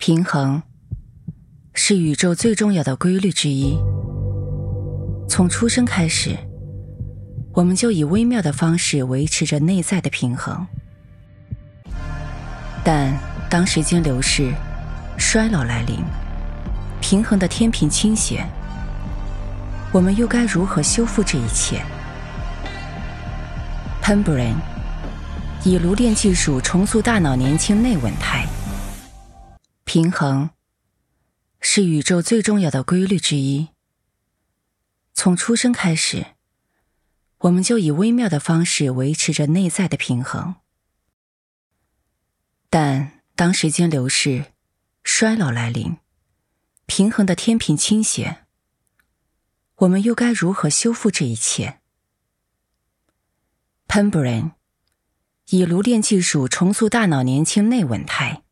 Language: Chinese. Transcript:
平衡是宇宙最重要的规律之一。从出生开始，我们就以微妙的方式维持着内在的平衡。但当时间流逝，衰老来临，平衡的天平倾斜，我们又该如何修复这一切？ Pembrane 以颅链技术重塑大脑年轻内稳态。平衡是宇宙最重要的规律之一。从出生开始，我们就以微妙的方式维持着内在的平衡。但当时间流逝，衰老来临，平衡的天平倾斜，我们又该如何修复这一切？ Pembrane 以颅链技术重塑大脑年轻内稳态。